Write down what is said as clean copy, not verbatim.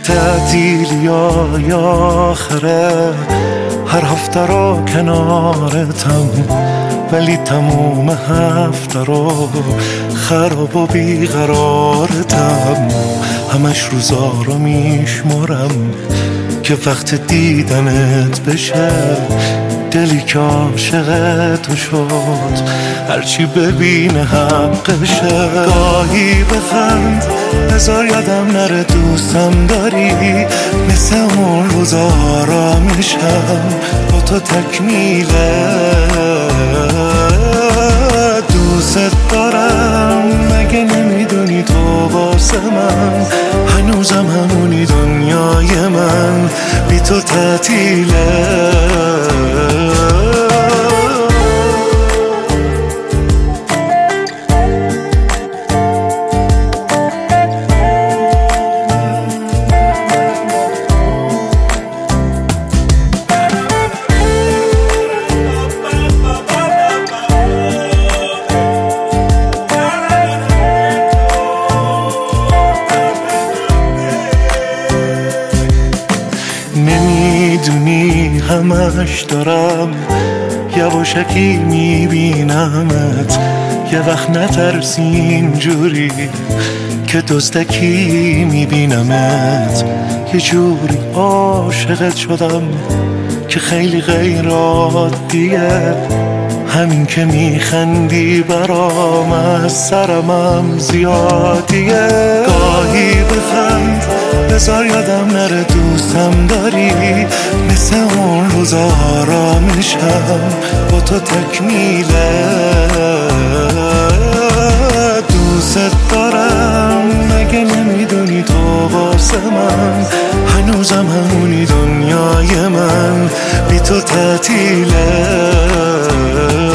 تعطیلی یا آخره هر هفته رو کنارتم، ولی تموم هفته رو خراب و بیقرارتم. همش روزا رو میشمارم که وقت دیدنت بشه، دلی که عاشق تو شد هرچی ببینه حقشه. گاهی بخند بذار یادم نره دوستم داری، مثل اون روزا آرامشم با تو تکمیله. دوست دارم مگه نمیدونی تو واسه من هنوزم همونی دنیای من بی تو تعطیله. نمیدونی همش دارم یواشکی میبینمت، یه وقت نترسی اینجوری که دزدکی میبینمت. یه جوری عاشقت شدم که خیلی غیر عادیه، همین که میخندی برام از سرمم زیادیه. گاهی بخند بذار یادم نره دوستم داری، مثل اون روزا آرامشم با تو تکمیله. دوست دارم مگه نمیدونی تو واسه من هنوزم همونی دنیای من بی تو تعطیله.